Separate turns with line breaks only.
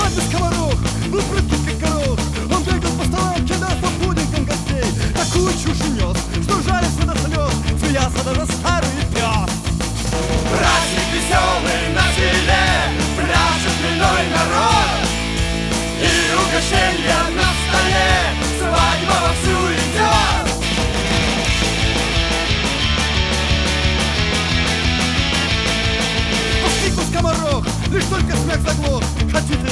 Свадьба скоморох был прыткий как горох. Он бегал по столам, кидал по пудингам гостей. Такую чушь нес, что жалился до слез, смеялся даже старый пес.
Праздник веселый на селе, пляшет хмельной народ, и угощенья на столе, свадьба вовсю идет.
Воскликнул скоморох, лишь только смех заглох. Хотите